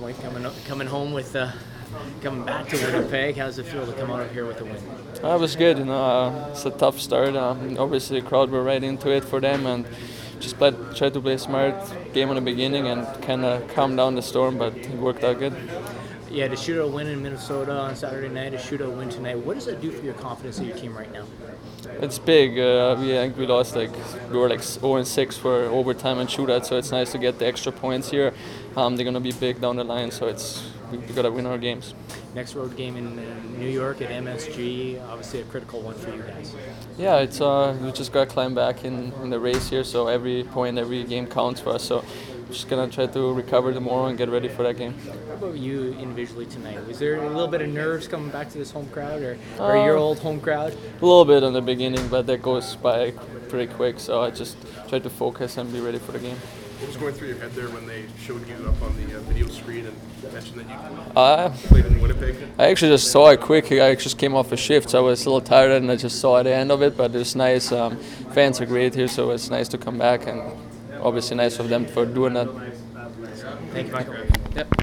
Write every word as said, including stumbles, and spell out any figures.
point, coming up, coming home with, uh, coming back to Winnipeg. How's it feel to come out of here with a win? Uh, it was good, you know. Uh, it's a tough start. Um, obviously, the crowd were right into it for them, and just played, tried to play smart game in the beginning and kind of calm down the storm, but it worked out good. Yeah, to shoot a win in Minnesota on Saturday night, to shoot a win tonight. What does that do for your confidence in your team right now? It's big. Uh, we I think we lost like we were like zero and six for overtime and shootout, so it's nice to get the extra points here. Um, they're gonna be big down the line, so it's we, we gotta win our games. Next road game in New York at M S G, obviously a critical one for you guys. Yeah, it's uh, we just gotta climb back in, in the race here, so every point, every game counts for us. So we're just gonna try to recover tomorrow and get ready for that game. How about you individually tonight? Was there a little bit of nerves coming back to this home crowd, or, or uh, your old home crowd? A little bit in the beginning, but that goes by pretty quick. So I just tried to focus and be ready for the game. What was going through your head there when they showed you up on the uh, video screen and mentioned that you uh, played in Winnipeg? I actually just saw it quick. I just came off a shift, so I was a little tired, and I just saw at the end of it. But it's nice. Um, fans are great here, so it's nice to come back, and obviously nice of them for doing that. Thank you, Michael. Yep.